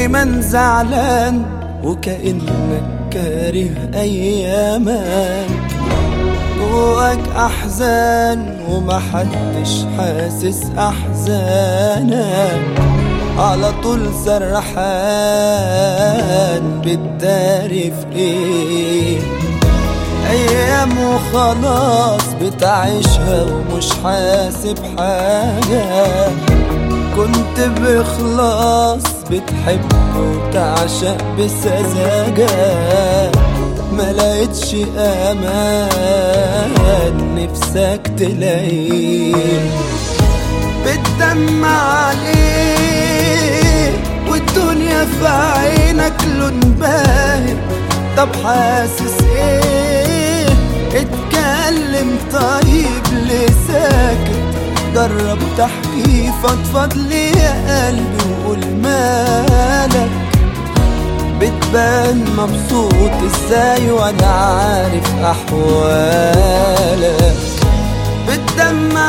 دايما زعلان وكأنك كاره أيامك، جواك أحزان ومحدش حاسس أحزانك، على طول سرحان بتداري في ايه، أيام وخلاص بتعيشها ومش حاسب حاجة، كنت بإخلاص بتحب وتعشق بسذاجة، ملقتش أمان نفسك تلاقيه، بتدمع عليه والدنيا في عينك لون باهت، طب حاسس ايه؟ اتكلم طيب ليه ساكت؟ جرب تحكي فضفض لي يا قلبي وقول مالك، بتبان مبسوط ازاي وانا عارف احوالك، بتدمع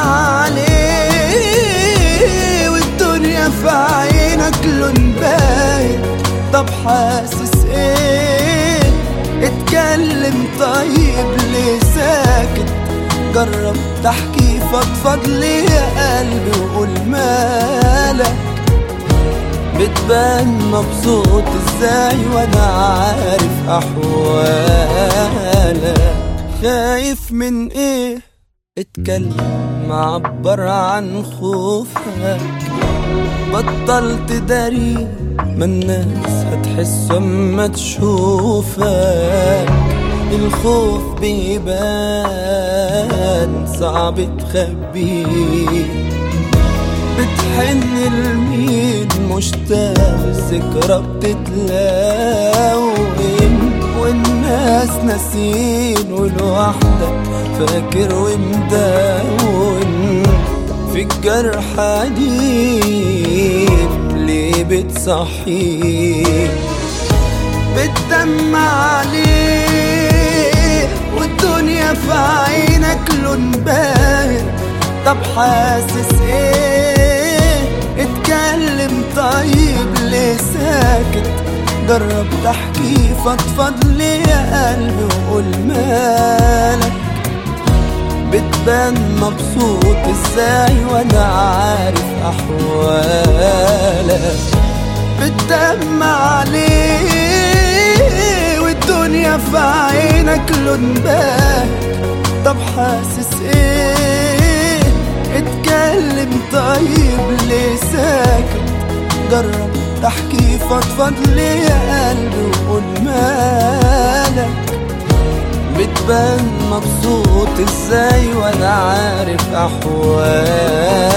عليه والدنيا في عينك لون باهت، طب حاسس ايه؟ اتكلم طيب ليه ساكت؟ جرب تحكي فضفض لي يا قلبي وقول مالك، بتبان مبسوط ازاي وانا عارف احوالك، خايف من ايه؟ اتكلم عبر عن خوفك، بطل تداري ما الناس هتحس اما تشوفك، الخوف بيبان صعب تخبيه، بتحن لمين مشتاق ذكرى بتتلاون، والناس ناسين ولوحدك فاكر ومداون، في الجرح حنين ليه بتصحيه، بتدمع عليه والدنيا في عينك لون باهت، طب حاسس ايه؟ اتكلم طيب ليه ساكت؟ جرب تحكي فضفض لي يا قلبي وقول مالك، بتبان مبسوط ازاي وانا عارف احوالك، بتدمع عليه والدنيا في عينك لون باهت، طب حاسس ايه؟ اتكلم طيب ليه ساكت؟ جرب تحكي فضفض لي يا قلبي وقول مالك، بتبان مبسوط ازاي وانا عارف احوالك.